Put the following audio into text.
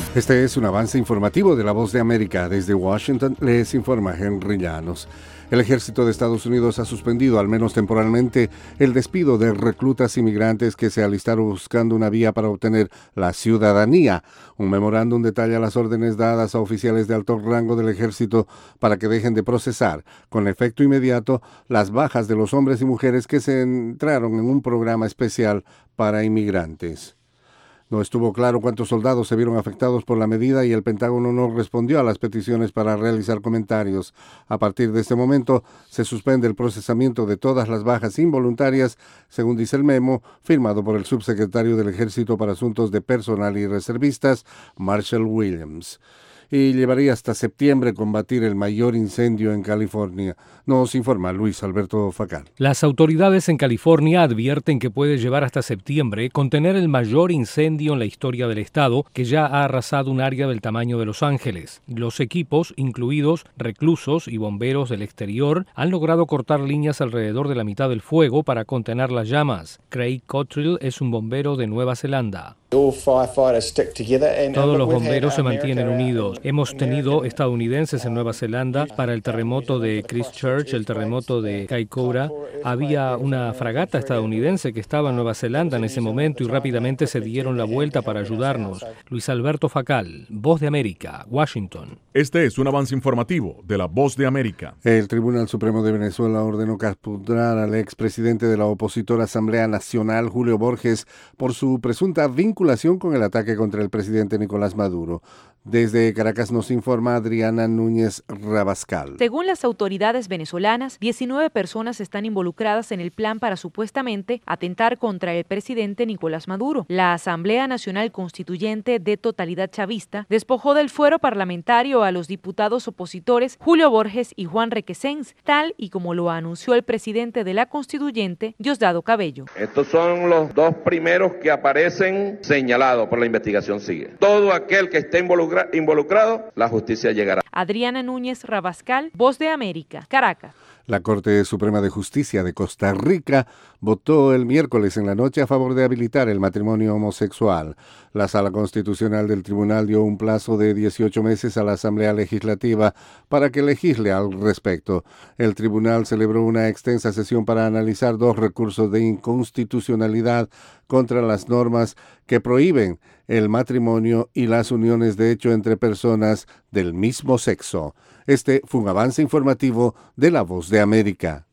Este es un avance informativo de La Voz de América. Desde Washington les informa Henry Llanos. El ejército de Estados Unidos ha suspendido, al menos temporalmente, el despido de reclutas inmigrantes que se alistaron buscando una vía para obtener la ciudadanía. Un memorándum detalla las órdenes dadas a oficiales de alto rango del ejército para que dejen de procesar, con efecto inmediato, las bajas de los hombres y mujeres que se entraron en un programa especial para inmigrantes. No estuvo claro cuántos soldados se vieron afectados por la medida y el Pentágono no respondió a las peticiones para realizar comentarios. A partir de este momento, se suspende el procesamiento de todas las bajas involuntarias, según dice el memo, firmado por el subsecretario del Ejército para Asuntos de Personal y Reservistas, Marshall Williams. Y llevaría hasta septiembre combatir el mayor incendio en California. Nos informa Luis Alberto Facal. Las autoridades en California advierten que puede llevar hasta septiembre contener el mayor incendio en la historia del estado, que ya ha arrasado un área del tamaño de Los Ángeles. Los equipos, incluidos reclusos y bomberos del exterior, han logrado cortar líneas alrededor de la mitad del fuego para contener las llamas. Craig Cottrell es un bombero de Nueva Zelanda. Todos los bomberos se mantienen unidos. Hemos tenido estadounidenses en Nueva Zelanda para el terremoto de Christchurch, el terremoto de Kaikoura. Había una fragata estadounidense que estaba en Nueva Zelanda en ese momento y rápidamente se dieron la vuelta para ayudarnos. Luis Alberto Facal, Voz de América, Washington. Este es un avance informativo de La Voz de América. El Tribunal Supremo de Venezuela ordenó capturar al expresidente de la opositora Asamblea Nacional, Julio Borges, por su presunta vinculación con el ataque contra el presidente Nicolás Maduro. Desde Caracas nos informa Adriana Núñez Rabascal. Según las autoridades venezolanas, 19 personas están involucradas en el plan para supuestamente atentar contra el presidente Nicolás Maduro. La Asamblea Nacional Constituyente de Totalidad Chavista despojó del fuero parlamentario a los diputados opositores Julio Borges y Juan Requesens, tal y como lo anunció el presidente de la Constituyente, Diosdado Cabello. Estos son los dos primeros que aparecen señalados por la investigación sigue. Todo aquel que esté involucrado, la justicia llegará. Adriana Núñez Rabascal, Voz de América, Caracas. La Corte Suprema de Justicia de Costa Rica votó el miércoles en la noche a favor de habilitar el matrimonio homosexual. La Sala Constitucional del Tribunal dio un plazo de 18 meses a la Asamblea Legislativa para que legisle al respecto. El tribunal celebró una extensa sesión para analizar 2 recursos de inconstitucionalidad contra las normas que prohíben el matrimonio y las uniones de hecho entre personas del mismo sexo. Este fue un avance informativo de La Voz de América.